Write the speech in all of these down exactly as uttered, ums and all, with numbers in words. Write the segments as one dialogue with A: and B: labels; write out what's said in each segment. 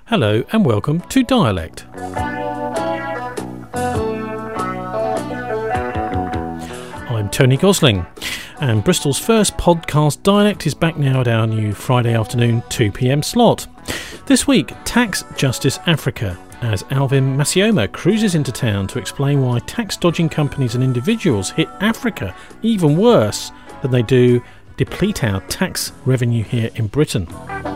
A: Hello and welcome to Dialect. I'm Tony Gosling, and Bristol's first podcast Dialect is back now at our new Friday afternoon two p.m. slot. This week, Tax Justice Africa, as Alvin Masioma cruises into town to explain why tax-dodging companies and individuals hit Africa even worse than they do deplete our tax revenue here in Britain.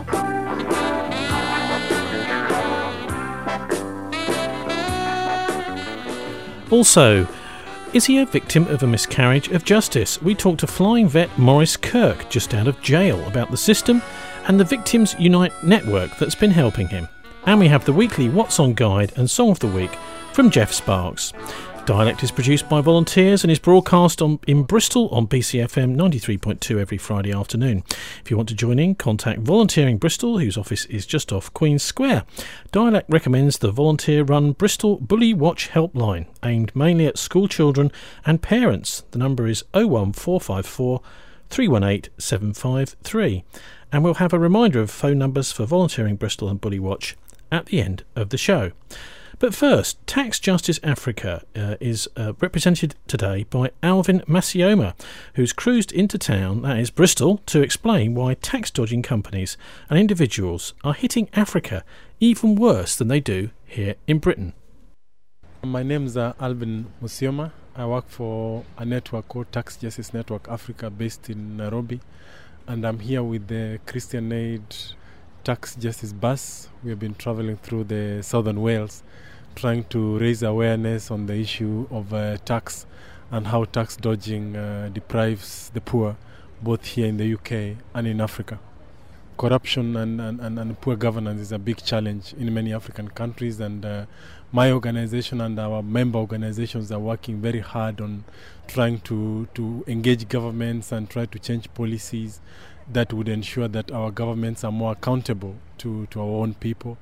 A: Also, is he a victim of a miscarriage of justice? We talked to flying vet Maurice Kirk, just out of jail, about the system and the Victims Unite network that's been helping him. And we have the weekly What's On guide and Song of the Week from Jeff Sparks. Dialect is produced by volunteers and is broadcast on, in Bristol on B C F M ninety-three point two every Friday afternoon. If you want to join in, contact Volunteering Bristol, whose office is just off Queen's Square. Dialect recommends the volunteer-run Bristol Bully Watch helpline, aimed mainly at school children and parents. The number is oh one four five four, three one eight, seven five three. And we'll have a reminder of phone numbers for Volunteering Bristol and Bully Watch at the end of the show. But first, Tax Justice Africa uh, is uh, represented today by Alvin Masioma, who's cruised into town, that is Bristol, to explain why tax-dodging companies and individuals are hitting Africa even worse than they do here in Britain.
B: My name is uh, Alvin Masioma. I work for a network called Tax Justice Network Africa based in Nairobi, and I'm here with the Christian Aid Tax Justice bus. We have been travelling through the southern Wales, trying to raise awareness on the issue of uh, tax and how tax dodging uh, deprives the poor, both here in the U K and in Africa. Corruption and, and, and, and poor governance is a big challenge in many African countries, and uh, my organization and our member organizations are working very hard on trying to, to engage governments and try to change policies that would ensure that our governments are more accountable to, to our own people.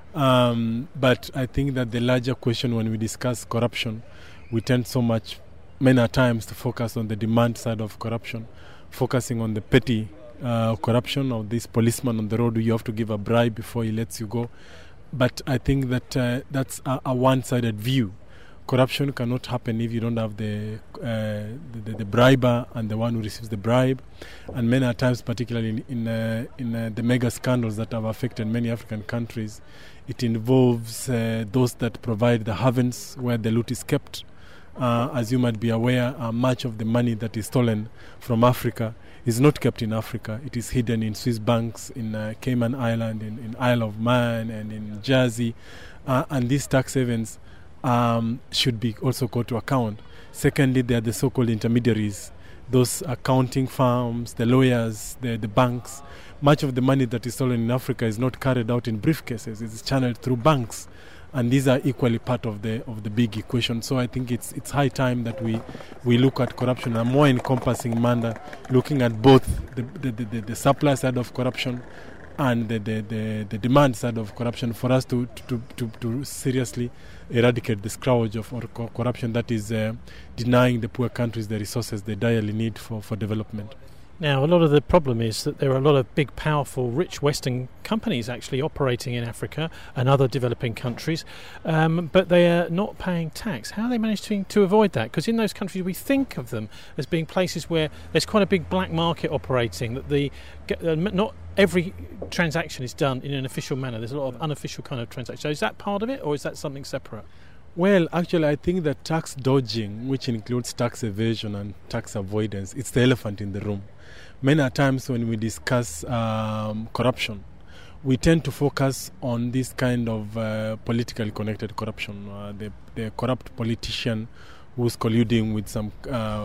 B: Um, but I think that the larger question when we discuss corruption, we tend so much, many times, to focus on the demand side of corruption, focusing on the petty uh, corruption of this policeman on the road who you have to give a bribe before he lets you go. But I think that uh, that's a, a one-sided view. Corruption cannot happen if you don't have the, uh, the the briber and the one who receives the bribe. And many times, particularly in in, uh, in uh, the mega scandals that have affected many African countries, it involves uh, those that provide the havens where the loot is kept. Uh, as you might be aware, uh, much of the money that is stolen from Africa is not kept in Africa. It is hidden in Swiss banks, in uh, Cayman Island, in, in Isle of Man, and in Jersey. Uh, and these tax havens Um, should be also called to account. Secondly, there are the so-called intermediaries, those accounting firms, the lawyers, the, the banks. Much of the money that is stolen in Africa is not carried out in briefcases. It's channeled through banks, and these are equally part of the of the big equation. So I think it's it's high time that we we look at corruption in a more encompassing manner, looking at both the the, the, the supply side of corruption and the, the, the, the demand side of corruption, for us to to, to, to seriously eradicate the scourge of or corruption that is uh, denying the poor countries the resources they direly need for, for development.
A: Now, a lot of the problem is that there are a lot of big, powerful, rich Western companies actually operating in Africa and other developing countries, um, but they are not paying tax. How do they manage to, to avoid that? Because in those countries we think of them as being places where there's quite a big black market operating, that the uh, not every transaction is done in an official manner. There's a lot of unofficial kind of transactions. So is that part of it, or is that something separate?
B: Well, actually, I think that tax dodging, which includes tax evasion and tax avoidance, it's the elephant in the room. Many times when we discuss um, corruption, we tend to focus on this kind of uh, politically connected corruption, uh, the, the corrupt politician who's colluding with some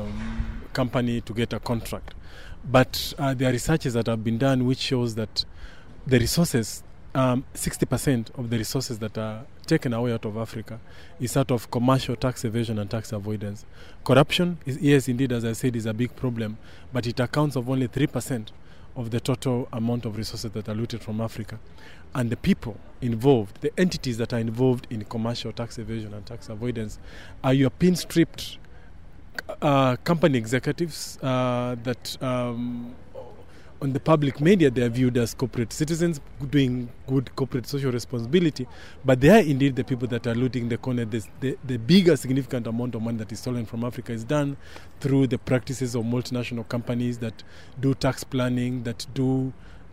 B: um, company to get a contract. But uh, there are researches that have been done which shows that the resources, um, sixty percent of the resources that are taken away out of Africa is out of commercial tax evasion and tax avoidance. Corruption, is, yes, indeed, as I said, is a big problem, but it accounts of only three percent of the total amount of resources that are looted from Africa. And the people involved, the entities that are involved in commercial tax evasion and tax avoidance, are your pin-stripped uh, company executives uh, that um, on the public media, they are viewed as corporate citizens doing good corporate social responsibility, but they are indeed the people that are looting the corner. The, the, the bigger significant amount of money that is stolen from Africa is done through the practices of multinational companies that do tax planning, that do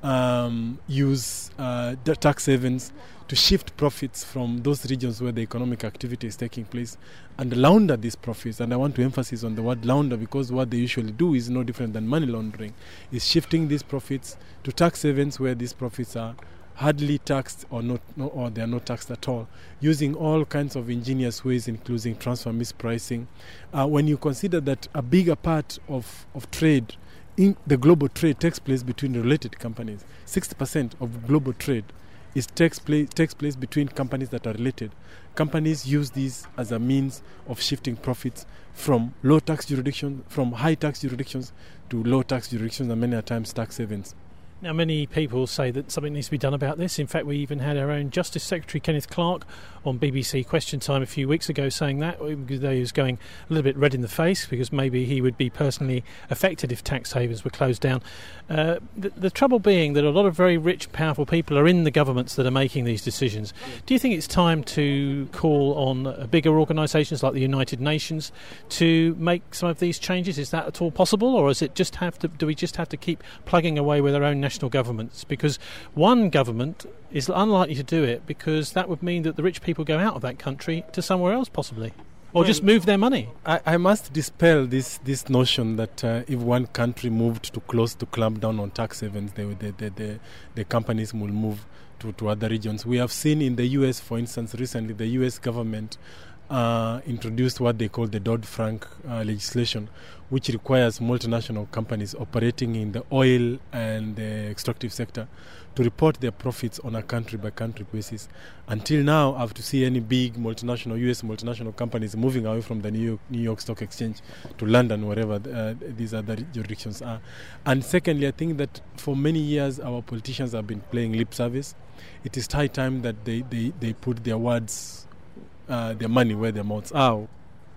B: um, use uh, the tax havens to shift profits from those regions where the economic activity is taking place and launder these profits. And I want to emphasize on the word launder, because what they usually do is no different than money laundering, is shifting these profits to tax havens where these profits are hardly taxed or not, no, or they are not taxed at all, using all kinds of ingenious ways, including transfer mispricing. Uh, when you consider that a bigger part of, of trade in the global trade takes place between related companies, sixty percent of global trade It takes place, takes place between companies that are related. Companies use these as a means of shifting profits from low tax jurisdictions, from high tax jurisdictions to low tax jurisdictions, and many times tax havens.
A: Now, many people say that something needs to be done about this. In fact, we even had our own Justice Secretary, Kenneth Clarke, on B B C Question Time a few weeks ago saying that, because he was going a little bit red in the face because maybe he would be personally affected if tax havens were closed down. Uh, the, the trouble being that a lot of very rich, powerful people are in the governments that are making these decisions. Do you think it's time to call on uh, bigger organisations like the United Nations to make some of these changes? Is that at all possible, or is it just have to? Do we just have to keep plugging away with our own national governments? Because one government is unlikely to do it, because that would mean that the rich people go out of that country to somewhere else possibly, or well, just move their money.
B: I, I must dispel this this notion that uh, if one country moved to close to clamp down on tax havens, they, they, they, they, the companies will move to, to other regions. We have seen in the U S, for instance, recently the U S government uh, introduced what they call the Dodd-Frank uh, legislation, which requires multinational companies operating in the oil and the extractive sector to report their profits on a country-by-country basis. Until now, I have to see any big multinational, U S multinational companies moving away from the New York, New York Stock Exchange to London, wherever uh, these other jurisdictions are. And secondly, I think that for many years, our politicians have been playing lip service. It is high time that they, they, they put their words, uh, their money where their mouths are.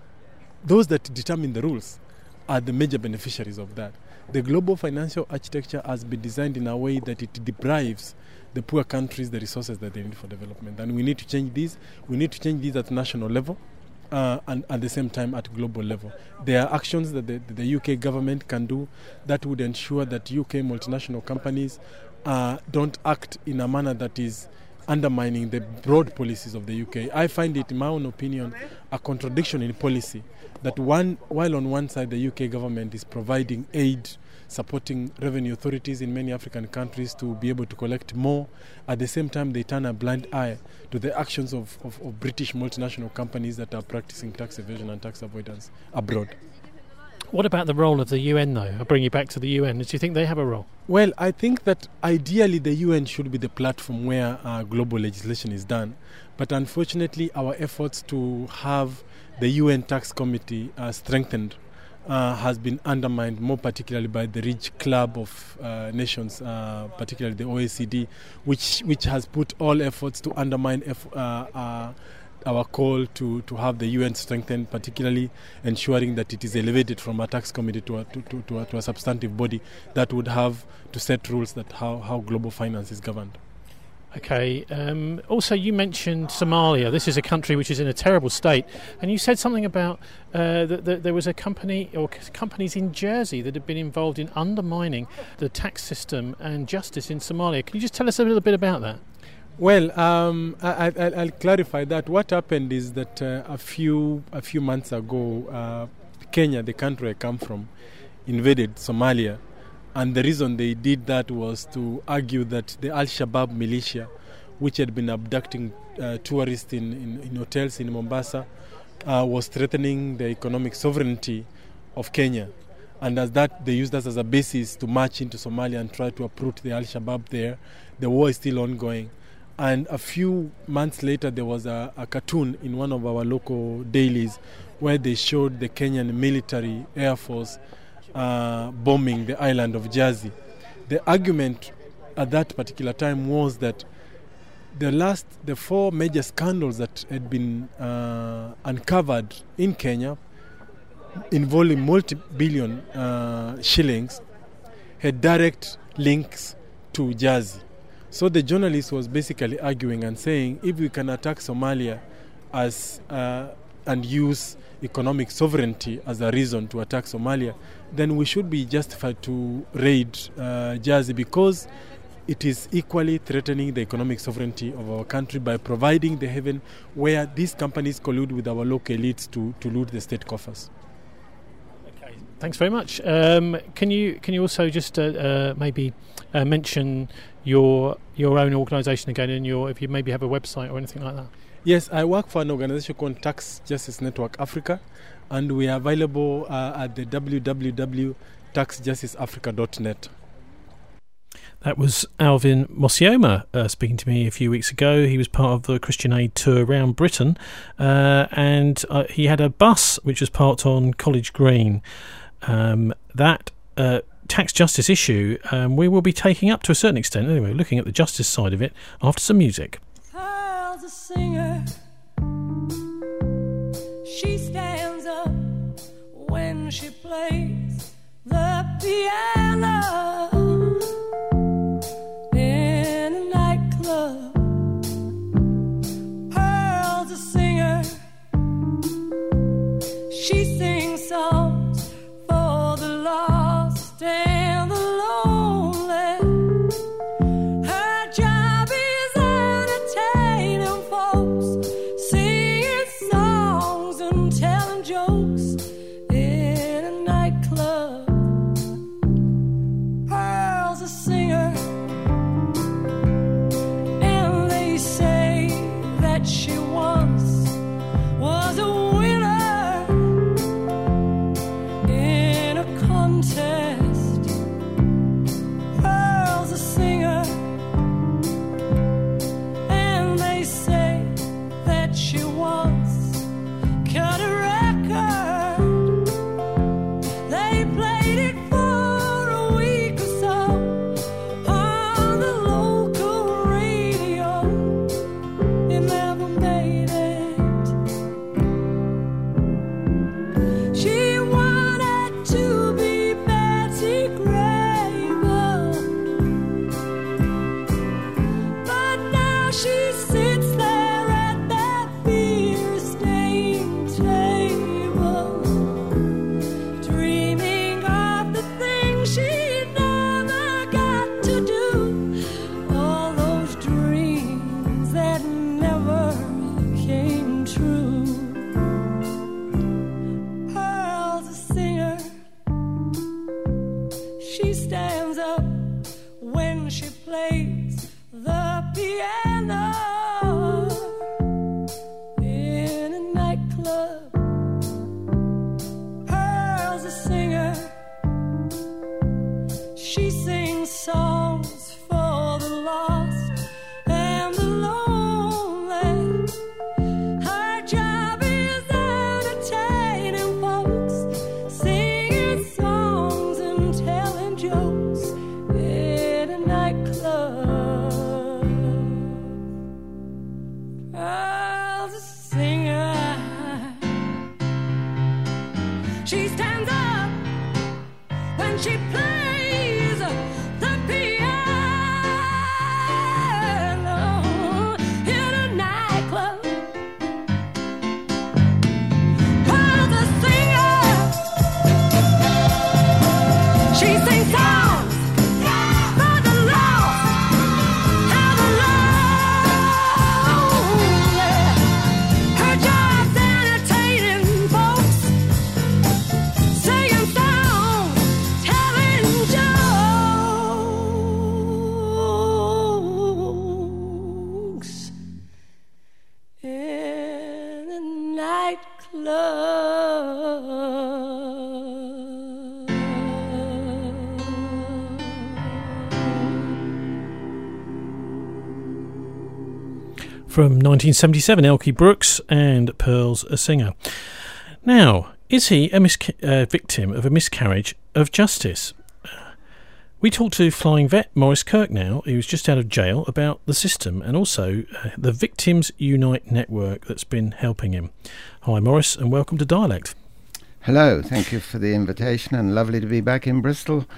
B: Those that determine the rules are the major beneficiaries of that. The global financial architecture has been designed in a way that it deprives the poor countries the resources that they need for development. And we need to change these. We need to change these at national level uh, and at the same time at global level. There are actions that the, the U K government can do that would ensure that U K multinational companies uh, don't act in a manner that is undermining the broad policies of the U K. I find it, in my own opinion, a contradiction in policy that one, while on one side the U K government is providing aid, supporting revenue authorities in many African countries to be able to collect more, at the same time they turn a blind eye to the actions of, of, of British multinational companies that are practicing tax evasion and tax avoidance abroad.
A: What about the role of the U N, though? I'll bring you back to the U N. Do you think they have a role?
B: Well, I think that ideally the U N should be the platform where uh, global legislation is done. But unfortunately, our efforts to have the U N Tax Committee uh, strengthened uh, has been undermined, more particularly by the rich club of uh, nations, uh, particularly the O E C D, which which has put all efforts to undermine eff- uh, uh, our call to, to have the U N strengthened, particularly ensuring that it is elevated from a tax committee to a, to, to, to, a, to a substantive body that would have to set rules that how, how global finance is governed.
A: Okay. Um, also, you mentioned Somalia. This is a country which is in a terrible state, and you said something about uh, that, that there was a company or c- companies in Jersey that had been involved in undermining the tax system and justice in Somalia. Can you just tell us a little bit about that?
B: Well, um, I, I, I'll clarify that. What happened is that uh, a few a few months ago, uh, Kenya, the country I come from, invaded Somalia. And the reason they did that was to argue that the Al-Shabaab militia, which had been abducting uh, tourists in, in, in hotels in Mombasa, uh, was threatening the economic sovereignty of Kenya. And as that, they used that as a basis to march into Somalia and try to uproot the Al-Shabaab there. The war is still ongoing. And a few months later, there was a, a cartoon in one of our local dailies where they showed the Kenyan military air force Uh, bombing the island of Jersey. The argument at that particular time was that the last, the four major scandals that had been uh, uncovered in Kenya involving multi-billion uh, shillings had direct links to Jazi. So the journalist was basically arguing and saying, if we can attack Somalia as uh, and use economic sovereignty as a reason to attack Somalia, then we should be justified to raid uh, Jazi, because it is equally threatening the economic sovereignty of our country by providing the haven where these companies collude with our local elites to, to loot the state coffers.
A: Okay, thanks very much. Um, can you can you also just uh, uh, maybe uh, mention your your own organisation again, and your if you maybe have a website or anything like that?
B: Yes, I work for an organisation called Tax Justice Network Africa, and we are available uh, at the w w w dot tax justice africa dot net.
A: That was Alvin Mosioma uh, speaking to me a few weeks ago. He was part of the Christian Aid tour around Britain, uh, and uh, he had a bus which was parked on College Green. Um, that uh, tax justice issue um, we will be taking up to a certain extent, anyway, looking at the justice side of it after some music.
C: Pearl's a singer. She stands up when she plays the piano. She sings songs for the lost and the lonely. Her job is entertaining folks, singing songs and telling jokes in a nightclub. Pearl's a singer, and they say that she once was a
A: From nineteen seventy-seven, Elkie Brooks and Pearl's a Singer. Now, is he a misca- uh, victim of a miscarriage of justice? Uh, we talked to flying vet Maurice Kirk now, who's just out of jail, about the system and also uh, the Victims Unite network that's been helping him. Hi Maurice, and welcome to Dialect.
D: Hello, thank you for the invitation, and lovely to be back in Bristol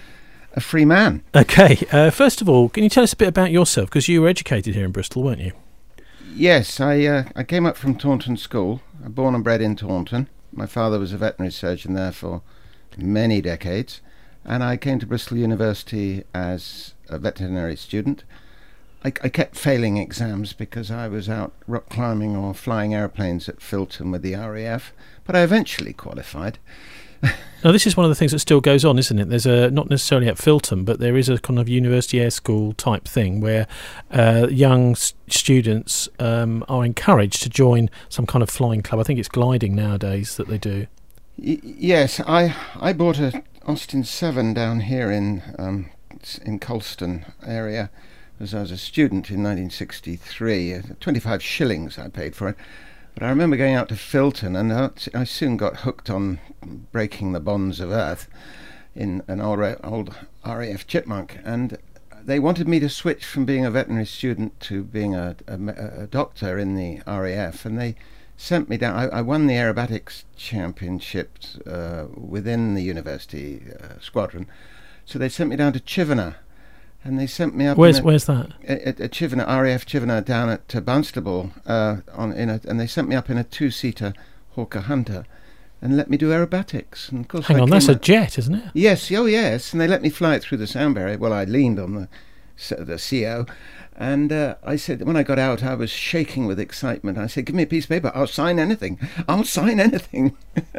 D: a free man.
A: Okay, uh, first of all, can you tell us a bit about yourself? Because you were educated here in Bristol, weren't you?
D: Yes, I uh, I came up from Taunton School. I'm born and bred in Taunton. My father was a veterinary surgeon there for many decades, and I came to Bristol University as a veterinary student. I, I kept failing exams because I was out rock climbing or flying airplanes at Filton with the R A F, but I eventually qualified.
A: Now, this is one of the things that still goes on, isn't it? There's a, not necessarily at Filton, but there is a kind of university air school type thing where uh, young s- students um, are encouraged to join some kind of flying club. I think it's gliding nowadays that they do.
D: Y- yes, I I bought a Austin seven down here in um, in Colston area as I was a student in nineteen sixty-three. Uh, twenty-five shillings I paid for it. But I remember going out to Filton, and uh, I soon got hooked on breaking the bonds of Earth in an old, old R A F chipmunk, and they wanted me to switch from being a veterinary student to being a, a, a doctor in the R A F, and they sent me down. I, I won the aerobatics championships uh, within the university uh, squadron, so they sent me down to Chivenor. And they sent me up.
A: Where's
D: in a,
A: Where's that?
D: At, at Chivenor, R A F Chivenor, down at uh, Barnstable, uh, on in a, and they sent me up in a two-seater Hawker Hunter, and let me do aerobatics. And of course,
A: Hang
D: I
A: on, that's
D: came
A: a
D: up-
A: jet, isn't it?
D: Yes, oh yes, and they let me fly it through the sound barrier. Well, I leaned on the s- the C O, and uh, I said, when I got out, I was shaking with excitement. I said, "Give me a piece of paper. I'll sign anything. I'll sign anything."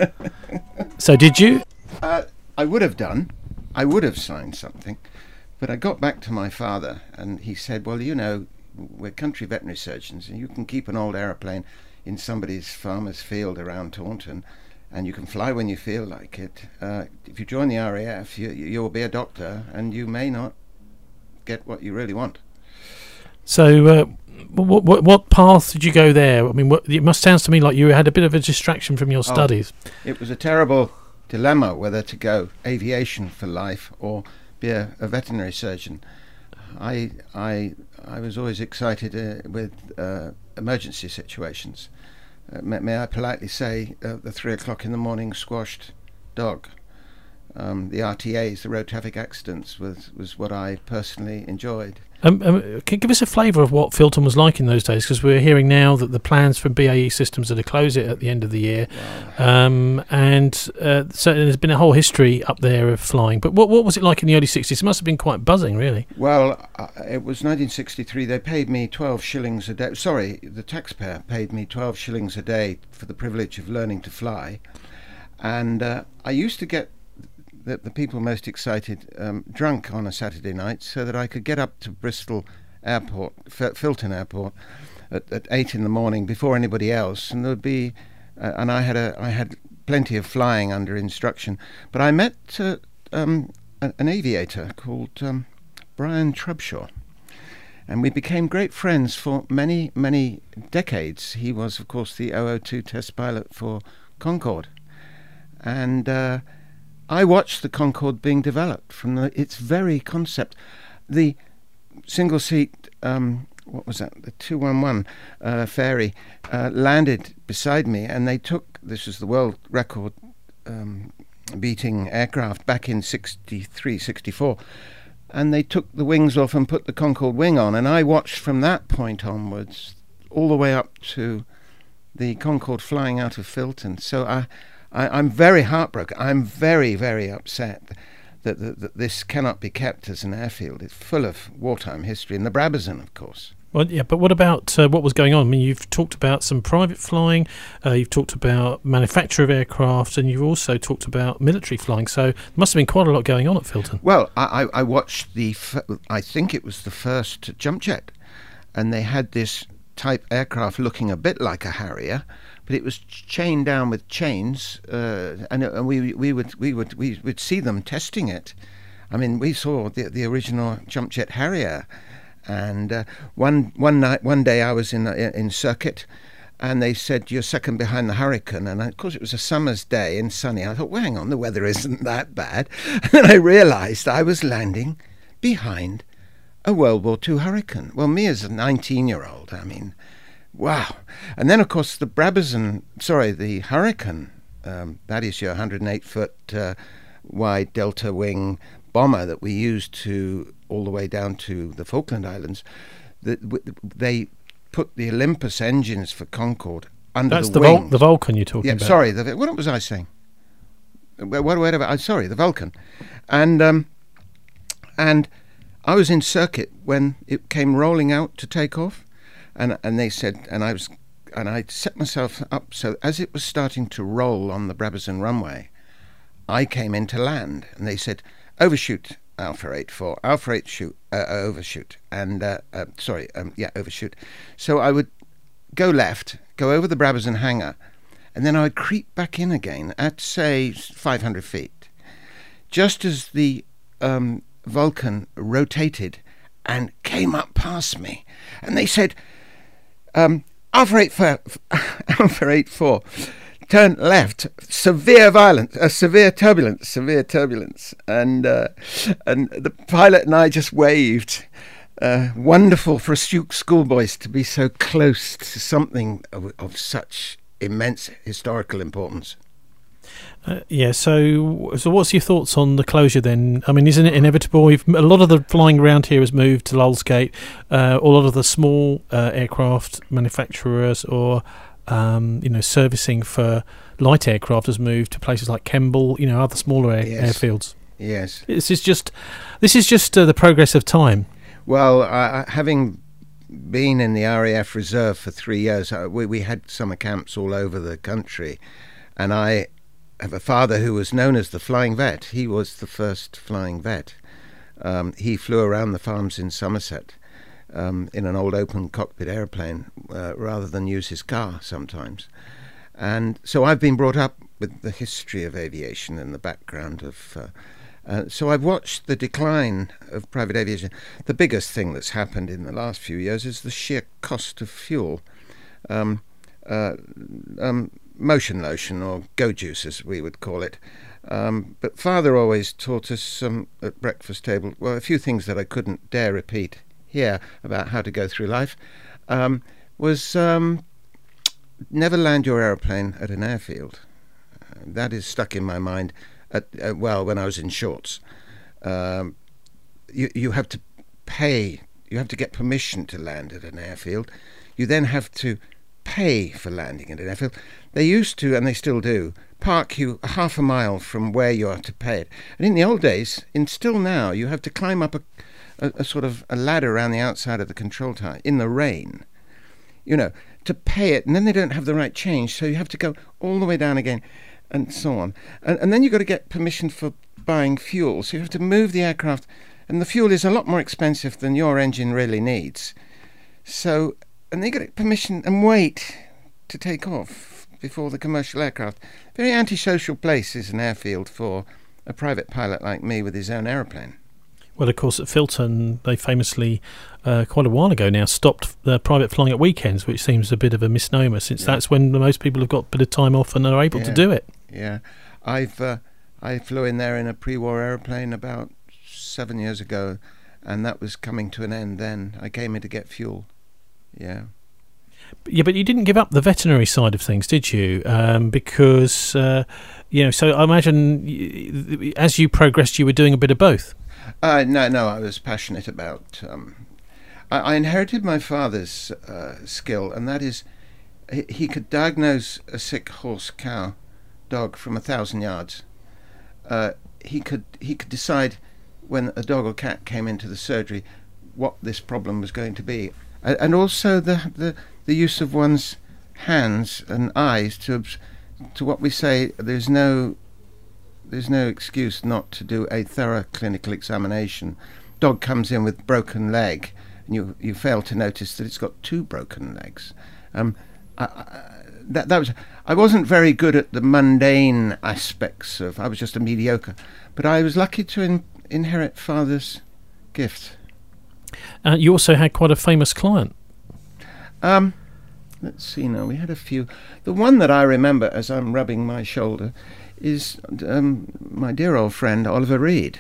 A: So did you?
D: Uh, I would have done. I would have signed something. But I got back to my father, and he said, well, you know, we're country veterinary surgeons, and you can keep an old aeroplane in somebody's farmer's field around Taunton, and you can fly when you feel like it. Uh, if you join the R A F, you, you'll be a doctor, and you may not get what you really want.
A: So uh, what, what what path did you go there? I mean, what, it must sound to me like you had a bit of a distraction from your studies.
D: Oh, it was a terrible dilemma whether to go aviation for life or be a, a veterinary surgeon. I I I was always excited uh, with uh, emergency situations. Uh, may, may I politely say, uh, the three o'clock in the morning squashed dog. Um, the R T As, the road traffic accidents, was was what I personally enjoyed.
A: Um, um, can you give us a flavour of what Filton was like in those days? Because we're hearing now that the plans for B A E Systems are to close it at the end of the year,
D: Wow.
A: um, and uh, so there's been a whole history up there of flying. But what what was it like in the early sixties? It must have been quite buzzing, really.
D: Well, uh, it was nineteen sixty-three. They paid me twelve shillings a day. Sorry, the taxpayer paid me twelve shillings a day for the privilege of learning to fly. And uh, I used to get the, the people most excited um, drunk on a Saturday night so that I could get up to Bristol Airport, F- Filton Airport, at, at eight in the morning before anybody else. And there would be, uh, and I had a, I had plenty of flying under instruction. But I met uh, um, a, an aviator called um, Brian Trubshaw, and we became great friends for many, many decades. He was, of course, the O O two test pilot for Concorde, and uh, I watched the Concorde being developed from the, its very concept. The single seat, um, what was that, the two one one uh, Fairey uh, landed beside me, and they took, this was the world record um, beating aircraft back in sixty-three, sixty-four, and they took the wings off and put the Concorde wing on, and I watched from that point onwards all the way up to the Concorde flying out of Filton. So I, I, I'm very heartbroken. I'm very, very upset that, that, that this cannot be kept as an airfield. It's full of wartime history, and the Brabazon, of course.
A: Well, yeah, but what about uh, what was going on? I mean, you've talked about some private flying, uh, you've talked about manufacture of aircraft, and you've also talked about military flying. So there must have been quite a lot going on at Filton.
D: Well, I, I I watched the, f- I think it was the first jump jet, and they had this type aircraft looking a bit like a Harrier, but it was chained down with chains, uh, and, and we we would we would we would see them testing it. I mean, we saw the the original jump jet Harrier. And uh, one one night, one day, I was in uh, in circuit, and they said, "You're second behind the Hurricane." And of course, it was a summer's day and sunny. I thought, "Well, hang on, the weather isn't that bad." And then I realised I was landing behind a World War Two Hurricane. Well, me as a nineteen-year-old, I mean, wow! And then, of course, the Brabazon, sorry, the Hurricane. Um, that is your one hundred eight foot uh, wide delta wing bomber that we used to all the way down to the Falkland Islands, that w- they put the Olympus engines for Concorde under
A: That's
D: the,
A: the
D: wings.
A: Vul- the Vulcan you're talking
D: yeah,
A: about.
D: sorry, the, what was I saying? What, whatever. I'm sorry, the Vulcan, and um, and I was in circuit when it came rolling out to take off, and and they said, and I was, and I set myself up so as it was starting to roll on the Brabazon runway, I came into land, and they said, overshoot Alpha eight four, Alpha eight shoot, uh, overshoot, and uh, uh, sorry, um, yeah, overshoot. So I would go left, go over the Brabazon hangar, and then I would creep back in again at, say, five hundred feet. Just as the um, Vulcan rotated and came up past me, and they said, um, Alpha eight four, Alpha eight four, turn left, severe violence, uh, severe turbulence, severe turbulence, and uh, and the pilot and I just waved. Uh, wonderful for a schoolboy to be so close to something of, of such immense historical importance.
A: Uh, yeah, so so what's your thoughts on the closure then? I mean, isn't it inevitable? We've, a lot of the flying around here has moved to Lulsgate. Uh, a lot of the small uh, aircraft manufacturers or um, you know servicing for light aircraft has moved to places like Kemble, you know, other smaller air,
D: Yes.
A: airfields.
D: Yes.
A: This is just this is just uh, the progress of time.
D: Well, uh, having been in the R A F Reserve for three years, uh, we, we had summer camps all over the country, and I have a father who was known as the Flying Vet. He was the first flying vet. Um, he flew around the farms in Somerset um, in an old open cockpit airplane uh, rather than use his car sometimes. And so I've been brought up with the history of aviation and the background of... Uh, Uh, so I've watched the decline of private aviation. The biggest thing that's happened in the last few years is the sheer cost of fuel. Um, uh, um, motion lotion, or go juice as we would call it. Um, but Father always taught us um, at breakfast table, well, a few things that I couldn't dare repeat here about how to go through life, um, was um, never land your aeroplane at an airfield. Uh, that is stuck in my mind. At, uh, well, when I was in shorts, um, you you have to pay. You have to get permission to land at an airfield. You then have to pay for landing at an airfield. They used to, and they still do, park you half a mile from where you are to pay it. And in the old days, and still now, you have to climb up a, a, a sort of a ladder around the outside of the control tower in the rain, you know, to pay it. And then they don't have the right change, so you have to go all the way down again, and so on. And, and then you've got to get permission for buying fuel. So you have to move the aircraft, and the fuel is a lot more expensive than your engine really needs. So, and they get permission and wait to take off before the commercial aircraft. Very antisocial place is an airfield for a private pilot like me with his own aeroplane.
A: Well, of course, at Filton, they famously, uh, quite a while ago now, stopped uh, private flying at weekends, which seems a bit of a misnomer, since
D: Yeah.
A: that's when most people have got a bit of time off and are able
D: Yeah.
A: to do it.
D: Yeah, I've uh, I flew in there in a pre-war aeroplane about seven years ago, and that was coming to an end then. I came in to get fuel. Yeah.
A: Yeah, but you didn't give up the veterinary side of things, did you? Um, because, uh, you know, so I imagine y- as you progressed, you were doing a bit of both.
D: Uh, no, no, I was passionate about... Um, I, I inherited my father's uh, skill, and that is he, he could diagnose a sick horse, cow, dog from a thousand yards. Uh, he could he could decide when a dog or cat came into the surgery what this problem was going to be. Uh, and also the, the, the use of one's hands and eyes to obs- to what we say, there's no... There's no excuse not to do a thorough clinical examination. Dog comes in with broken leg, and you you fail to notice that it's got two broken legs. Um, I, I, that that was. I wasn't very good at the mundane aspects of. I was just a mediocre, but I was lucky to in, inherit Father's gift.
A: Uh, you also had quite a famous client.
D: Um, let's see now. We had a few. The one that I remember as I'm rubbing my shoulder is um, my dear old friend Oliver Reed.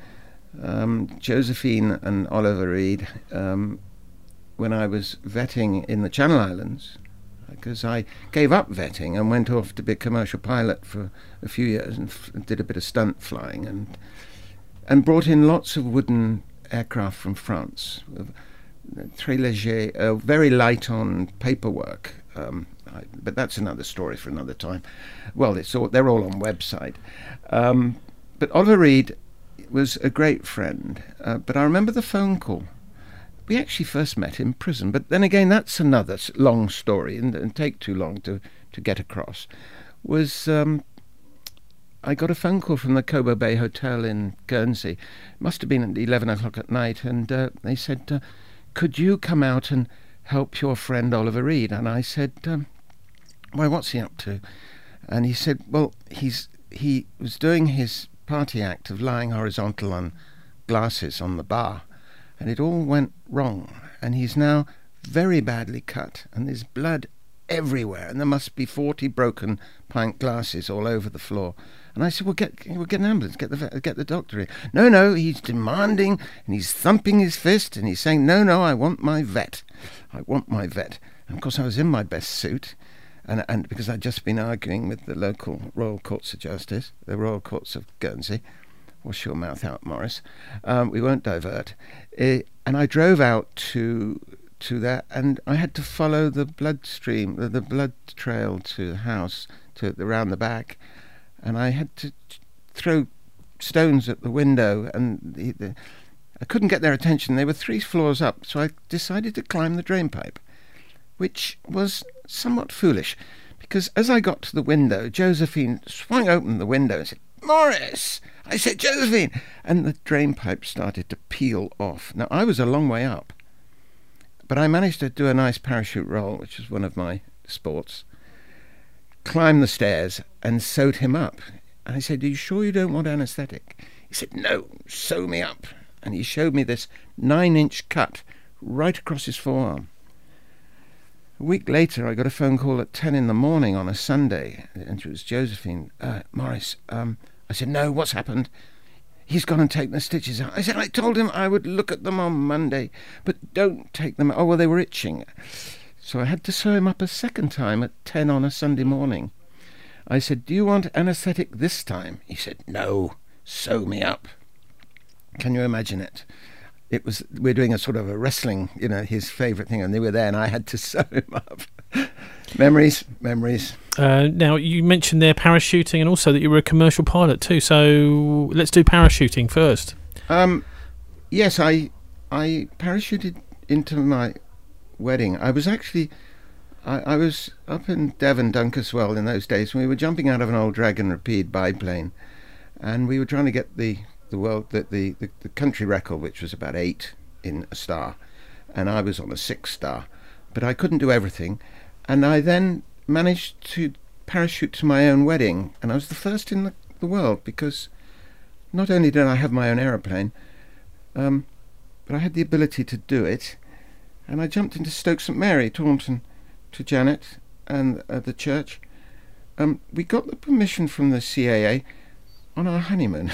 D: Um, Josephine and Oliver Reed, um, when I was vetting in the Channel Islands, because I gave up vetting and went off to be a commercial pilot for a few years and f- did a bit of stunt flying, and and brought in lots of wooden aircraft from France, uh, très léger, uh, very light on paperwork. Um, I, but that's another story for another time. Well, it's all, they're all on website. Um, but Oliver Reed was a great friend. Uh, but I remember the phone call. We actually first met in prison. But then again, that's another long story and, and take too long to, to get across. Was um, I got a phone call from the Cobo Bay Hotel in Guernsey. It must have been at eleven o'clock at night. And uh, they said, uh, could you come out and help your friend Oliver Reed? And I said, um, why, what's he up to? And he said, well, he's he was doing his party act of lying horizontal on glasses on the bar, and it all went wrong, and he's now very badly cut, and there's blood everywhere, and there must be forty broken pint glasses all over the floor. And I said, well, get well, get an ambulance, get the vet, get the doctor in. No, no, he's demanding, and he's thumping his fist, and he's saying, no, no, I want my vet. I want my vet. And of course, I was in my best suit, and and because I'd just been arguing with the local Royal Courts of Justice, the Royal Courts of Guernsey. Wash your mouth out, Morris. Um, we won't divert. Uh, and I drove out to to there, and I had to follow the blood stream, the, the blood trail to the house, to around the back, and I had to throw stones at the window, and the, the, I couldn't get their attention. They were three floors up, so I decided to climb the drain pipe, which was somewhat foolish, because as I got to the window, Josephine swung open the window and said, Morris! I said, Josephine! And the drain pipe started to peel off. Now, I was a long way up, but I managed to do a nice parachute roll, which is one of my sports, climb the stairs and sewed him up. And I said, are you sure you don't want anaesthetic? He said, no, sew me up. And he showed me this nine-inch cut right across his forearm. A week later, I got a phone call at ten in the morning on a Sunday, and it was Josephine. Uh, Morris, um, I said, no, what's happened? He's gone and taken the stitches out. I said, I told him I would look at them on Monday, but don't take them out. Oh, well, they were itching. So I had to sew him up a second time at ten on a Sunday morning. I said, do you want anaesthetic this time? He said, no, sew me up. Can you imagine it? It was, we're doing a sort of a wrestling, you know, his favourite thing, and they were there, and I had to sew him up. Memories, memories.
A: Uh, now, you mentioned there parachuting, and also that you were a commercial pilot too, so let's do parachuting first. Um,
D: yes, I I parachuted into my wedding. I was actually, I, I was up in Devon, Dunkeswell in those days, when we were jumping out of an old Dragon Rapide biplane, and we were trying to get the the world, the, the, the, the country record, which was about eight in a star, and I was on a six star, but I couldn't do everything, and I then managed to parachute to my own wedding, and I was the first in the, the world, because not only did I have my own aeroplane, um, but I had the ability to do it, and I jumped into Stoke St Mary, Taunton, to Janet and uh, the church. Um, we got the permission from the C A A on our honeymoon.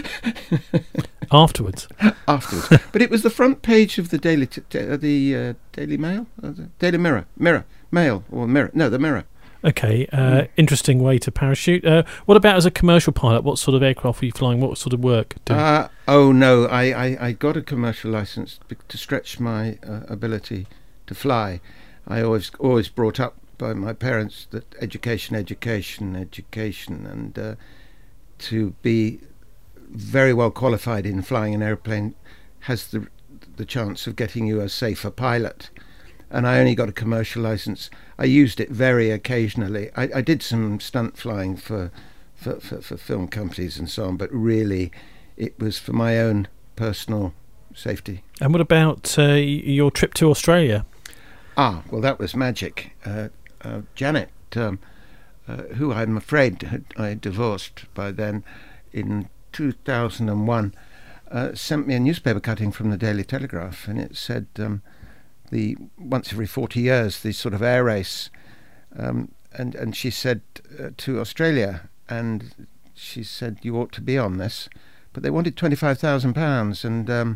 A: Afterwards.
D: Afterwards. But it was the front page of the Daily t- t- uh, the uh, Daily Mail? Uh, the Daily Mirror. Mirror. Mail. Or Mirror. No, the Mirror.
A: Okay. Uh, mm. Interesting way to parachute. Uh, what about as a commercial pilot? What sort of aircraft were you flying? What sort of work?
D: Uh, oh, no. I, I, I got a commercial licence to stretch my uh, ability to fly. I always always brought up by my parents that education, education, education, and... Uh, to be very well qualified in flying an airplane has the the chance of getting you a safer pilot. And I only got a commercial license. I used it very occasionally. I, I did some stunt flying for for, for for film companies and so on, but really it was for my own personal safety.
A: And what about uh, your trip to Australia?
D: Ah, well, that was magic. Uh, uh, Janet, um, Uh, who I'm afraid had, I had divorced by then, in two thousand one, uh, sent me a newspaper cutting from the Daily Telegraph, and it said um, the once every forty years, the sort of air race, um, and, and she said uh, to Australia, and she said, you ought to be on this, but they wanted twenty-five thousand pounds, and um,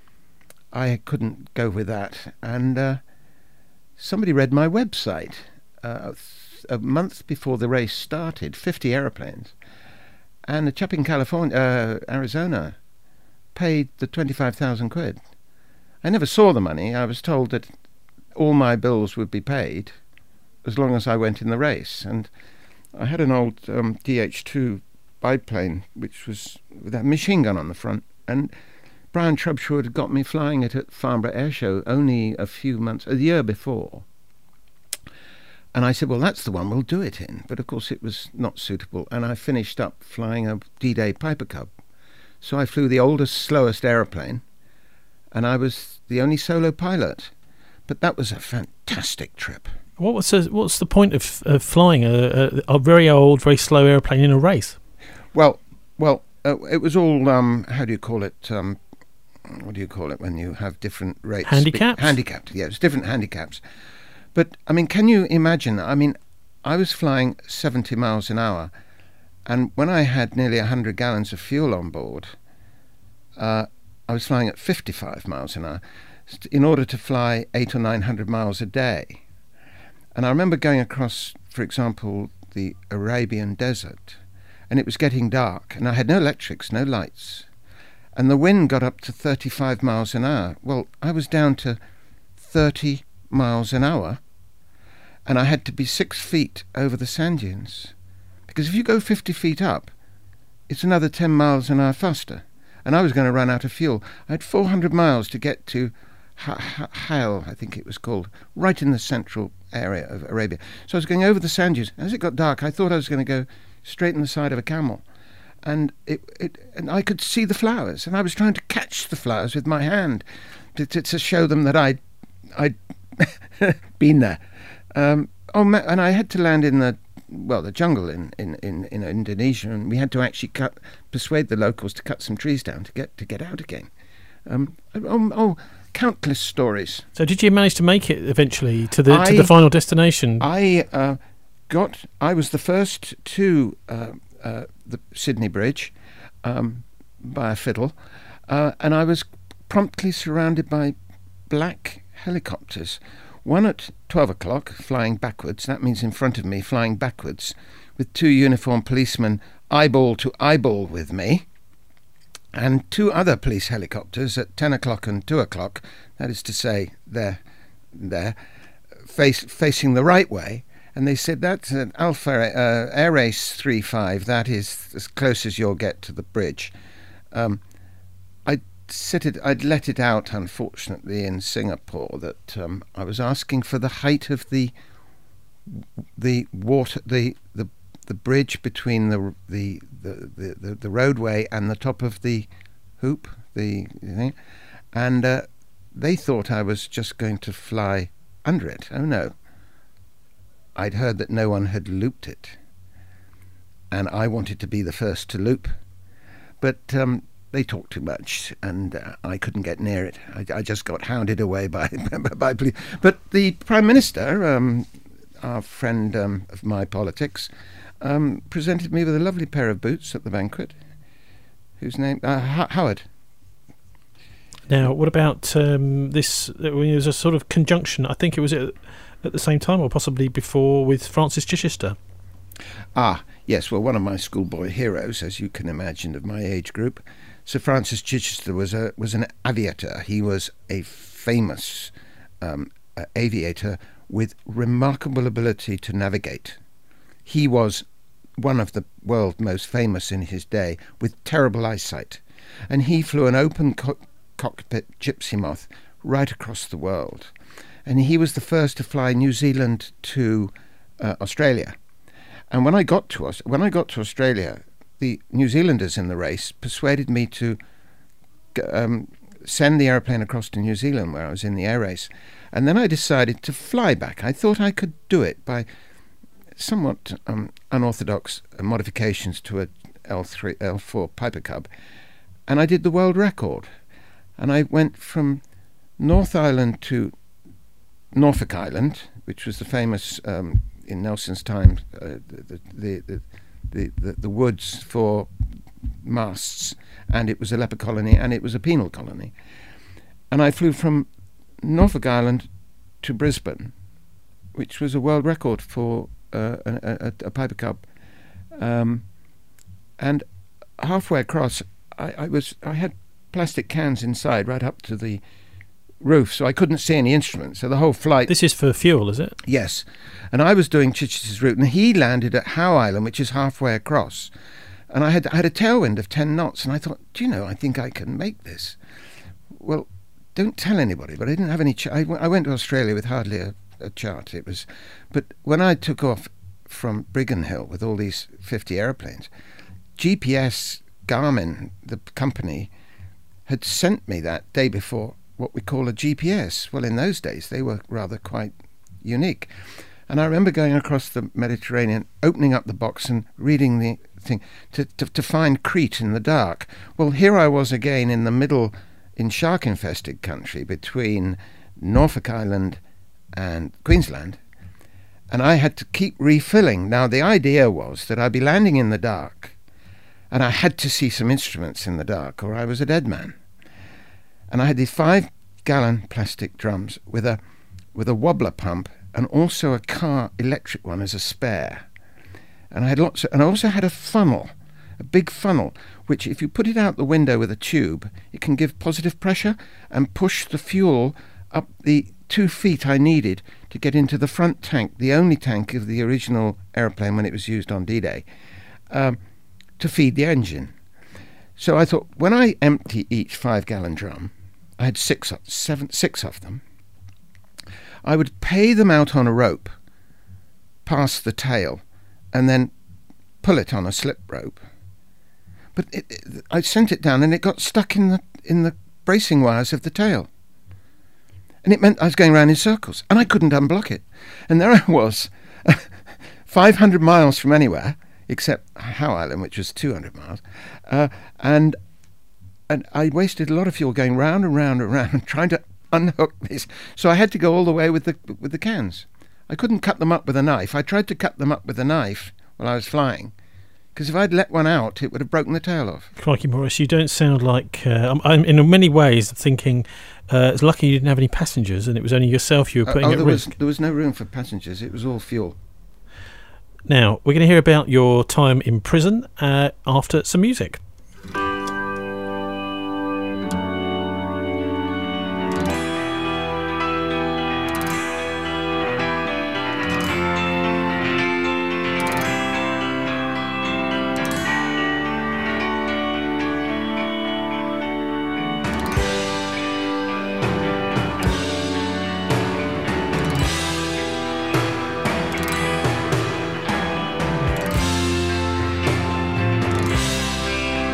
D: I couldn't go with that, and uh, somebody read my website, uh, a month before the race started, fifty aeroplanes, and a chap in California, uh, Arizona, paid the twenty-five thousand quid. I never saw the money. I was told that all my bills would be paid as long as I went in the race. And I had an old um, D H two biplane, which was with a machine gun on the front. And Brian Trubshaw had got me flying it at Farnborough Air Show only a few months, a year before. And I said, well, that's the one we'll do it in. But of course it was not suitable. And I finished up flying a D-Day Piper Cub. So I flew the oldest, slowest aeroplane. And I was the only solo pilot. But that was a fantastic trip.
A: What was the, what's the point of, of flying a, a, a very old, very slow aeroplane in a race?
D: Well, well, uh, it was all, um, how do you call it? Um, what do you call it when you have different rates?
A: Handicaps?
D: Handicapped, yeah, it's different handicaps. But, I mean, can you imagine? I mean, I was flying seventy miles an hour, and when I had nearly one hundred gallons of fuel on board, uh, I was flying at fifty-five miles an hour in order to fly eight or nine hundred miles a day. And I remember going across, for example, the Arabian desert, and it was getting dark, and I had no electrics, no lights, and the wind got up to thirty-five miles an hour. Well, I was down to thirty miles an hour, and I had to be six feet over the sand dunes, because if you go fifty feet up, it's another ten miles an hour faster, and I was going to run out of fuel. I had four hundred miles to get to Hale, I think it was called, right in the central area of Arabia. So I was going over the sand dunes. As it got dark, I thought I was going to go straight in the side of a camel, and it, it and I could see the flowers, and I was trying to catch the flowers with my hand to, to, to show them that I'd I'd been there. Um, oh, and I had to land in the well, the jungle in, in, in, in Indonesia, and we had to actually cut, persuade the locals to cut some trees down to get to get out again. Um, oh, oh, countless stories.
A: So, did you manage to make it eventually to the
D: I,
A: to the final destination?
D: I uh, got. I was the first to uh, uh, the Sydney Bridge um, by a fiddle, uh, and I was promptly surrounded by black helicopters. One at twelve o'clock, flying backwards. That means in front of me, flying backwards, with two uniformed policemen eyeball to eyeball with me, and two other police helicopters at ten o'clock and two o'clock. That is to say, they're there, face, facing the right way. And they said, that's an Alpha uh, Air Race three five. That is as close as you'll get to the bridge. Um, I Set it, I'd let it out, unfortunately, in Singapore that um, I was asking for the height of the the water, the the, the bridge between the the, the, the, the the roadway and the top of the hoop, the thing, and uh, they thought I was just going to fly under it. Oh no! I'd heard that no one had looped it, and I wanted to be the first to loop, but. Um, They talked too much, and uh, I couldn't get near it. I, I just got hounded away by by police. But the Prime Minister, um, our friend um, of my politics, um, presented me with a lovely pair of boots at the banquet. Whose name? Uh, H- Howard.
A: Now, what about um, this? There was a sort of conjunction. I think it was at, at the same time, or possibly before, with Francis Chichester.
D: Ah, yes. Well, one of my schoolboy heroes, as you can imagine, of my age group. Sir Francis Chichester was a was an aviator. He was a famous um, uh, aviator with remarkable ability to navigate. He was one of the world's most famous in his day, with terrible eyesight, and he flew an open co- cockpit Gypsy Moth right across the world. And he was the first to fly New Zealand to uh, Australia. And when I got to us, when I got to Australia, the New Zealanders in the race persuaded me to um, send the aeroplane across to New Zealand, where I was in the air race, and then I decided to fly back. I thought I could do it by somewhat um, unorthodox modifications to a L three, L four Piper Cub, and I did the world record. And I went from North Island to Norfolk Island, which was the famous um, in Nelson's time uh, the, the, the The, the, the woods for masts, and it was a leper colony, and it was a penal colony. And I flew from Norfolk Island to Brisbane, which was a world record for uh, a, a, a Piper Cub. Um, and halfway across, I, I was I had plastic cans inside right up to the roof, so I couldn't see any instruments. So the whole flight...
A: This is for fuel, is it?
D: Yes. And I was doing Chichester's route, and he landed at Howe Island, which is halfway across. And I had I had a tailwind of ten knots, and I thought, do you know, I think I can make this. Well, don't tell anybody, but I didn't have any... Ch- I, w- I went to Australia with hardly a, a chart. It was... But when I took off from Brigham Hill with all these fifty aeroplanes, G P S, Garmin, the company, had sent me that day before what we call a G P S. Well, in those days, they were rather quite unique. And I remember going across the Mediterranean, opening up the box and reading the thing to, to, to find Crete in the dark. Well, here I was again in the middle, in shark-infested country between Norfolk Island and Queensland, and I had to keep refilling. Now, the idea was that I'd be landing in the dark, and I had to see some instruments in the dark, or I was a dead man. And I had these five-gallon plastic drums with a with a wobbler pump, and also a car electric one as a spare. And I had lots of, and I also had a funnel, a big funnel, which if you put it out the window with a tube, it can give positive pressure and push the fuel up the two feet I needed to get into the front tank, the only tank of the original aeroplane when it was used on D-Day, um, to feed the engine. So I thought, when I empty each five-gallon drum, I had six, seven, six of them, I would pay them out on a rope past the tail and then pull it on a slip rope. But it, it, I sent it down and it got stuck in the in the bracing wires of the tail. And it meant I was going around in circles and I couldn't unblock it. And there I was, five hundred miles from anywhere, except Howe Island, which was two hundred miles. Uh, and and I wasted a lot of fuel going round and round and round and trying to unhook this. So I had to go all the way with the with the cans. I couldn't cut them up with a knife. I tried to cut them up with a knife while I was flying, because if I'd let one out, it would have broken the tail off.
A: Crikey, Maurice, you don't sound like... Uh, I'm, I'm in many ways thinking uh, it's lucky you didn't have any passengers and it was only yourself you were putting
D: uh, oh,
A: at
D: there
A: risk.
D: Was, there was no room for passengers. It was all fuel.
A: Now, we're going to hear about your time in prison uh, after some music.
C: Thank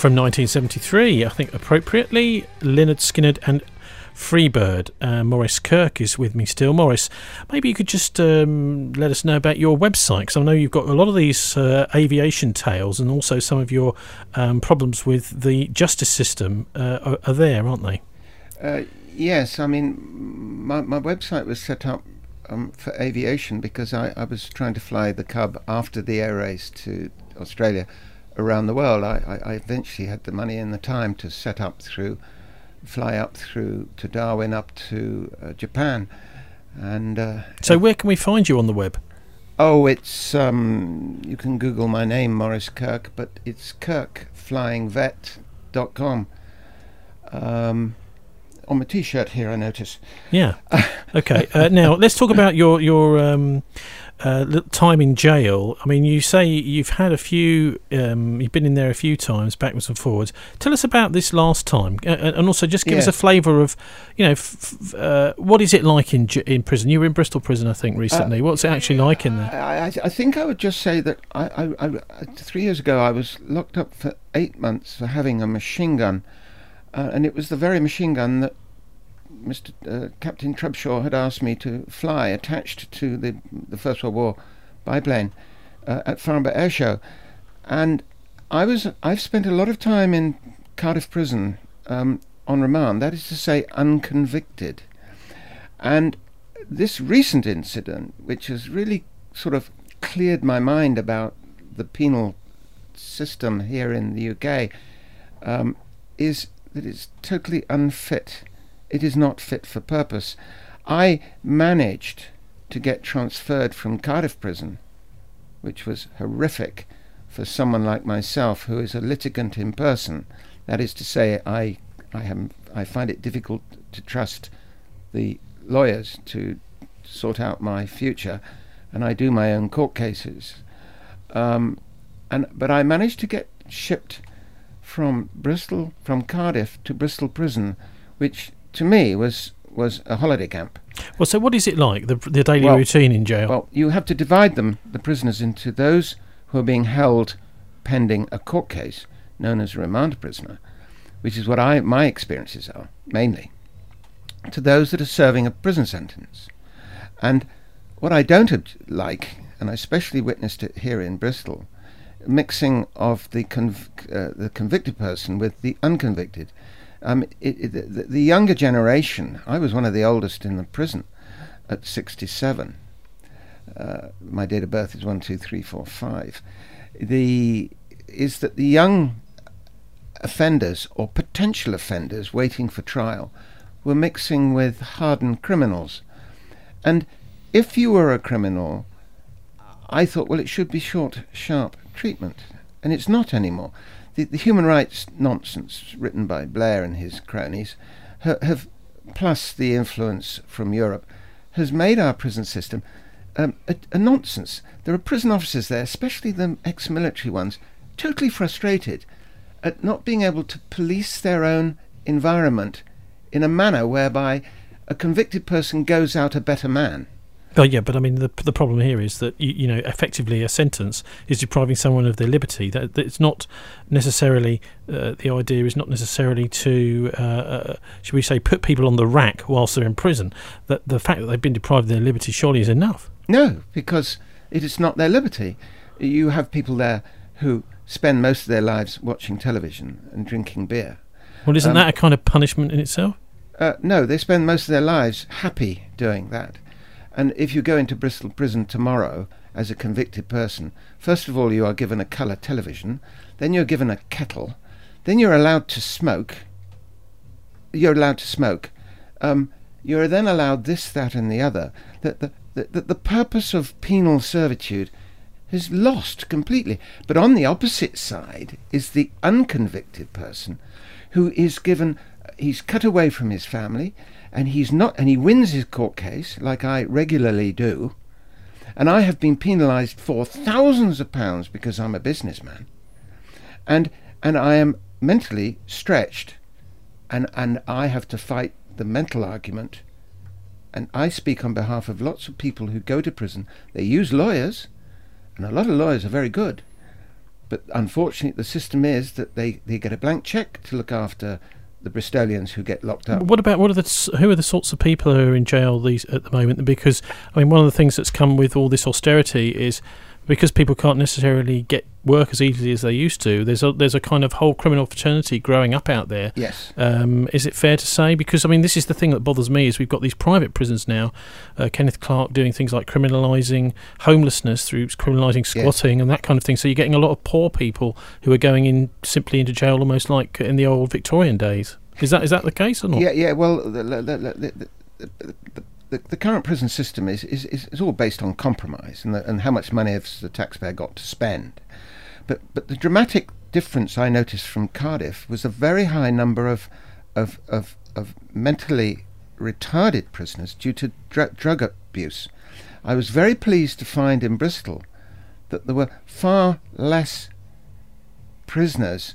A: from nineteen seventy-three, I think appropriately, Lynyrd Skynyrd and Freebird. Uh, Maurice Kirk is with me still. Maurice, maybe you could just um, let us know about your website, because I know you've got a lot of these uh, aviation tales, and also some of your um, problems with the justice system uh, are, are there, aren't they?
D: Uh, yes, I mean, my, my website was set up um, for aviation because I, I was trying to fly the Cub after the air race to Australia around the world. I, I, I eventually had the money and the time to set up through, fly up through to Darwin, up to uh, Japan. And uh,
A: so where can we find you on the web?
D: Oh, it's, um, you can Google my name, Maurice Kirk, but it's kirk flying vet dot com. Um, on my T-shirt here, I notice.
A: Yeah. Okay. Uh, now let's talk about your your um, uh, time in jail. I mean, you say you've had a few. Um, you've been in there a few times, backwards and forwards. Tell us about this last time, uh, and also just give
D: yeah.
A: us a flavour of, you know, f- f- uh, what is it like in j- in prison? You were in Bristol Prison, I think, recently. Uh, What's it actually like in there?
D: I, I, I think I would just say that I, I, I, three years ago I was locked up for eight months for having a machine gun, uh, and it was the very machine gun that Mister Uh, Captain Trubshaw had asked me to fly, attached to the the First World War biplane uh, at Farnborough Air Show, and I was I've spent a lot of time in Cardiff Prison um, on remand. That is to say, unconvicted, and this recent incident, which has really sort of cleared my mind about the penal system here in the U K, um, is that it's totally unfit. It is not fit for purpose. I managed to get transferred from Cardiff Prison, which was horrific for someone like myself who is a litigant in person. That is to say, I I have I find it difficult to trust the lawyers to sort out my future, and I do my own court cases. Um, and but I managed to get shipped from Bristol, from Cardiff to Bristol Prison, which to me was was a holiday camp.
A: Well, so what is it like, the the daily
D: well,
A: routine in jail?
D: Well, you have to divide them, the prisoners, into those who are being held pending a court case, known as a remand prisoner, which is what I my experiences are, mainly, to those that are serving a prison sentence. And what I don't ob- like, and I especially witnessed it here in Bristol, mixing of the conv- uh, the convicted person with the unconvicted. Um, it, it, the, the younger generation, I was one of the oldest in the prison at sixty-seven. Uh, my date of birth is one, two, three, four, five. The, is that the young offenders or potential offenders waiting for trial were mixing with hardened criminals. And if you were a criminal, I thought, well, it should be short, sharp treatment. And it's not anymore. The, the human rights nonsense written by Blair and his cronies ha, have, plus the influence from Europe, has made our prison system um, a, a nonsense. There are prison officers there, especially the ex-military ones, totally frustrated at not being able to police their own environment in a manner whereby a convicted person goes out a better man.
A: Oh yeah, but I mean the the problem here is that you, you know effectively a sentence is depriving someone of their liberty. That, that it's not necessarily uh, the idea is not necessarily to uh, uh, should we say put people on the rack whilst they're in prison. That the fact that they've been deprived of their liberty surely is enough.
D: No, because it is not their liberty. You have people there who spend most of their lives watching television and drinking beer.
A: Well, isn't
D: um,
A: that a kind of punishment in itself?
D: Uh, no, they spend most of their lives happy doing that. And if you go into Bristol Prison tomorrow as a convicted person, first of all you are given a colour television, then you're given a kettle, then you're allowed to smoke. You're allowed to smoke. Um, you're then allowed this, that and the other. That the, the, the, the purpose of penal servitude is lost completely. But on the opposite side is the unconvicted person who is given, he's cut away from his family, and he's not, and he wins his court case, like I regularly do, and I have been penalised for thousands of pounds because I'm a businessman, and and I am mentally stretched, and and I have to fight the mental argument, and I speak on behalf of lots of people who go to prison. They use lawyers, and a lot of lawyers are very good, But unfortunately, the system is that they, they get a blank cheque to look after the Bristolians who get locked up.
A: What about what are the s- who are the sorts of people who are in jail these at the moment? Because I mean, one of the things that's come with all this austerity is because people can't necessarily get work as easily as they used to. There's a there's a kind of whole criminal fraternity growing up out there.
D: Yes.
A: Um, is it fair to say? Because I mean, this is the thing that bothers me: is we've got these private prisons now. Uh, Kenneth Clarke doing things like criminalising homelessness through criminalising squatting yes. and that kind of thing. So you're getting a lot of poor people who are going in simply into jail, almost like in the old Victorian days. Is that is that the case or not?
D: Yeah, yeah. Well, the the the, the, the, the, the current prison system is, is, is, is all based on compromise and the, and how much money has the taxpayer got to spend. But but the dramatic difference I noticed from Cardiff was a very high number of of of, of mentally retarded prisoners due to dr- drug abuse. I was very pleased to find in Bristol that there were far less prisoners,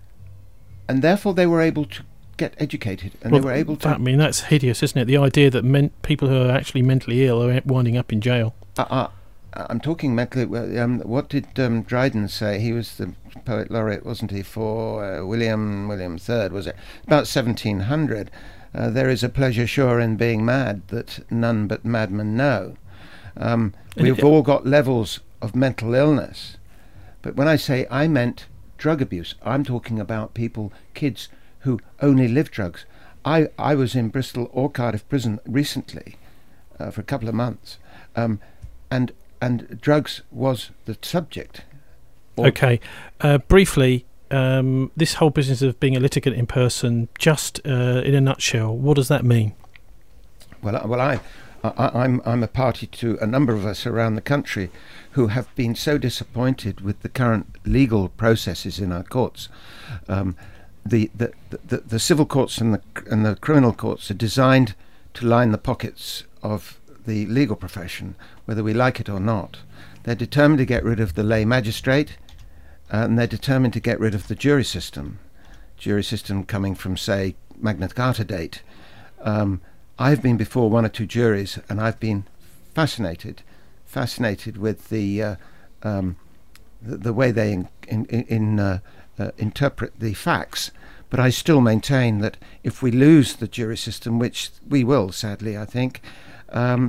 D: and therefore they were able to get educated, and
A: well,
D: they were able to.
A: I mean, that's hideous, isn't it? The idea that men- people who are actually mentally ill are winding up in jail.
D: Uh, uh, I'm talking mentally. Um, what did um, Dryden say? He was the poet laureate, wasn't he, for uh, William William the Third? Was it about seventeen hundred? Uh, there is a pleasure sure in being mad that none but madmen know. Um, we've all got levels of mental illness, but when I say I meant drug abuse, I'm talking about people, kids who only live drugs. I, I was in Bristol or Cardiff prison recently uh, for a couple of months, um, and and drugs was the subject. Or
A: okay, uh, briefly, um, this whole business of being a litigant in person, just uh, in a nutshell, what does that mean?
D: Well, I, well, I, I, I'm I'm a party to a number of us around the country who have been so disappointed with the current legal processes in our courts. Um, The, the, the, the civil courts and the and the criminal courts are designed to line the pockets of the legal profession, whether we like it or not. They're determined to get rid of the lay magistrate, uh, and they're determined to get rid of the jury system. Jury system coming from, say, Magna Carta date. Um, I've been before one or two juries, and I've been fascinated, fascinated with the uh, um, the, the way they in, in, in uh, Uh, interpret the facts. But I still maintain that if we lose the jury system, which we will, sadly, I think, um,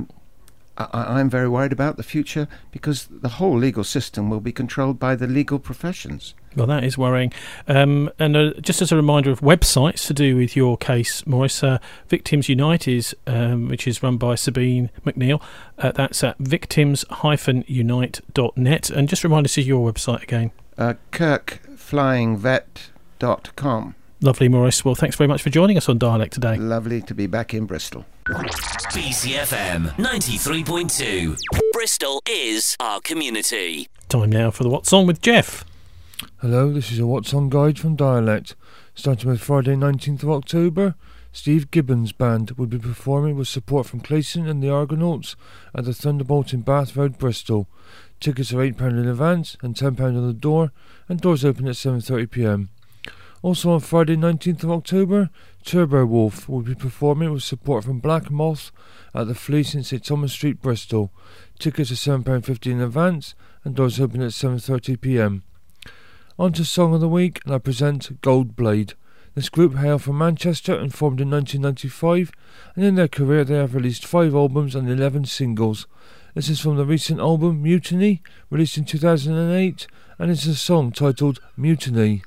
D: I, I'm very worried about the future, because the whole legal system will be controlled by the legal professions.
A: Well, that is worrying. Um, and uh, just as a reminder of websites to do with your case, Maurice, uh, Victims Unite is, um, which is run by Sabine McNeil. Uh, that's at victims dash unite dot net. And just remind us of your website again.
D: Uh, kirk flying vet dot com.
A: Lovely, Maurice. Well, thanks very much for joining us on Dialect today.
D: Lovely to be back in Bristol.
E: B C F M ninety-three point two. Bristol is our community.
A: Time now for the What's On with Jeff.
F: Hello, this is a What's On guide from Dialect. Starting with Friday nineteenth of October, Steve Gibbons Band will be performing with support from Clayson and the Argonauts at the Thunderbolt in Bath Road, Bristol. Tickets are eight pounds in advance and ten pounds on the door, and doors open at seven thirty p m. Also on Friday nineteenth of October, Turbo Wolf will be performing with support from Black Moth at the Fleece in St Thomas Street, Bristol. Tickets are seven pounds fifty in advance and doors open at seven thirty p m. On to Song of the Week, and I present Gold Blade. This group hail from Manchester and formed in nineteen ninety-five, and in their career they have released five albums and eleven singles. This is from the recent album Mutiny, released in two thousand eight, and it's a song titled Mutiny.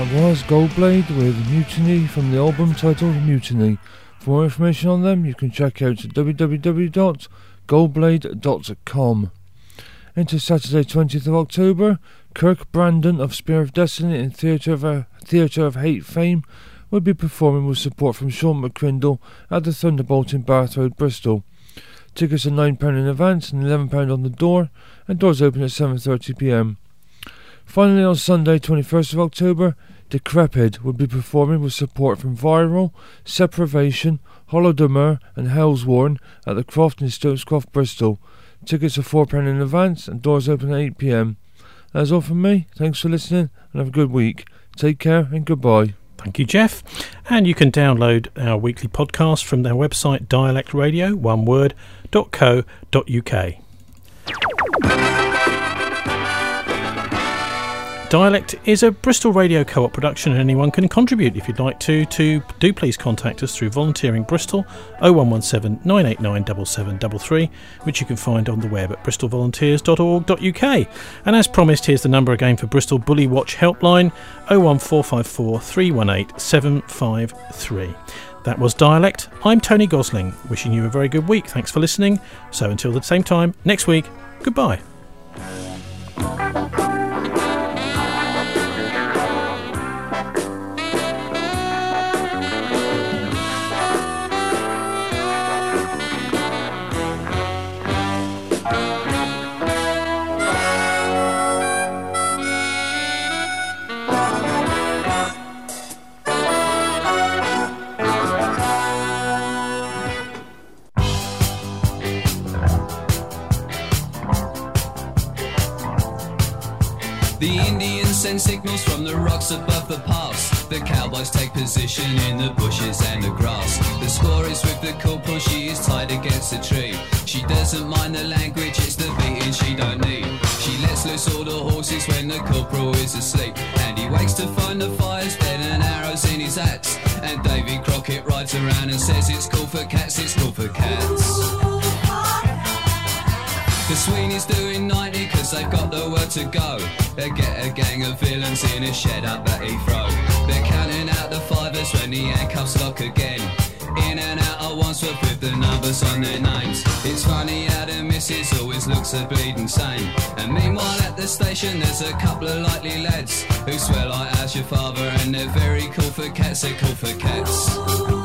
F: That was Goldblade with Mutiny from the album titled Mutiny. For more information on them, you can check out w w w dot goldblade dot com. Into Saturday twentieth of October, Kirk Brandon of Spear of Destiny and Theatre of, uh, Theatre of Hate fame will be performing with support from Sean McCrindle at the Thunderbolt in Bath Road, Bristol. Tickets are nine pounds in advance and eleven pounds on the door, and doors open at seven thirty p m. Finally, on Sunday twenty-first of October, Decrepid will be performing with support from Viral, Sepravation, Holodomor and Hellsworn at the Croft in Stokescroft, Bristol. Tickets are four pounds in advance and doors open at eight p m. That's all from me. Thanks for listening and have a good week. Take care and goodbye.
A: Thank you, Jeff. And you can download our weekly podcast from their website dialect radio one word dot co dot u k. Dialect is a Bristol Radio Co-op production, and anyone can contribute if you'd like to. To do please contact us through Volunteering Bristol oh one one seven nine eight nine seven seven three three, which you can find on the web at bristol volunteers dot org dot u k. And as promised, here's the number again for Bristol Bully Watch Helpline oh one four five four three one eight seven five three. That was Dialect. I'm Tony Gosling, wishing you a very good week. Thanks for listening. So until the same time next week, goodbye.
G: Send signals from the rocks above the pass. The cowboys take position in the bushes and the grass. The squaw is with the corporal, she is tied against a tree. She doesn't mind the language, it's the beating she don't need. She lets loose all the horses when the corporal is asleep, and he wakes to find the fire's dead and arrows in his axe. And Davy Crockett rides around and says it's cool for cats, it's cool for cats. The Sweeney's doing ninety cause they've got the word to go. They get a gang of villains in a shed up at Heathrow. They're counting out the fivers when the handcuffs lock again. In and out at Wandsworth with the numbers on their names. It's funny how the missus always looks a bleeding sane. And meanwhile at the station there's a couple of likely lads who swear like how's your father, and they're very cool for cats, they're cool for cats.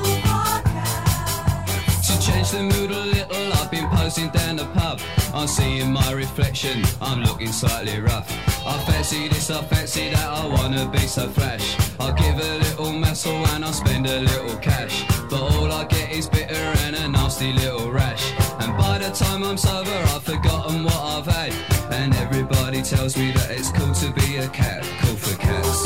G: To change the mood a little, I've been posing down the pub. I'm seeing my reflection, I'm looking slightly rough. I fancy this, I fancy that, I wanna be so flash. I'll give a little muscle and I'll spend a little cash. But all I get is bitter and a nasty little rash. And by the time I'm sober I've forgotten what I've had. And everybody tells me that it's cool to be a cat, cool for cats.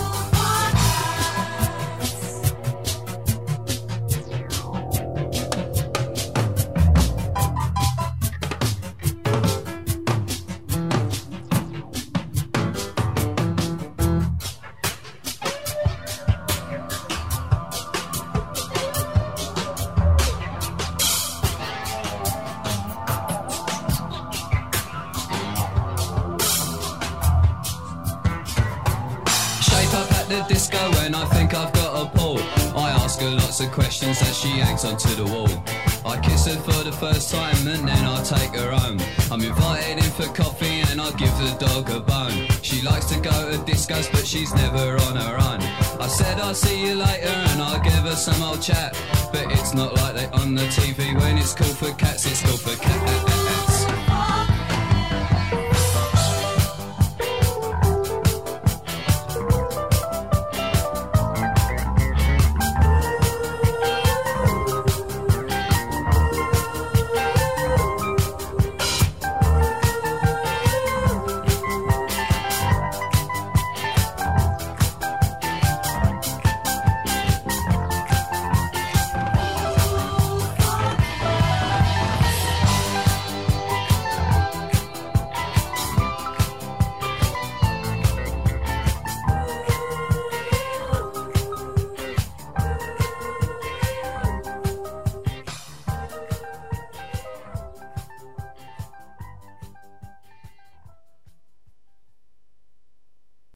G: Of questions as she hangs onto the wall. I kiss her for the first time and then I take her home. I'm invited in for coffee and I give the dog a bone. She likes to go to discos but she's never on her own. I said I'll see you later and I'll give her some old chat. But it's not like they on the T V when it's cool for cats, it's cool for cats.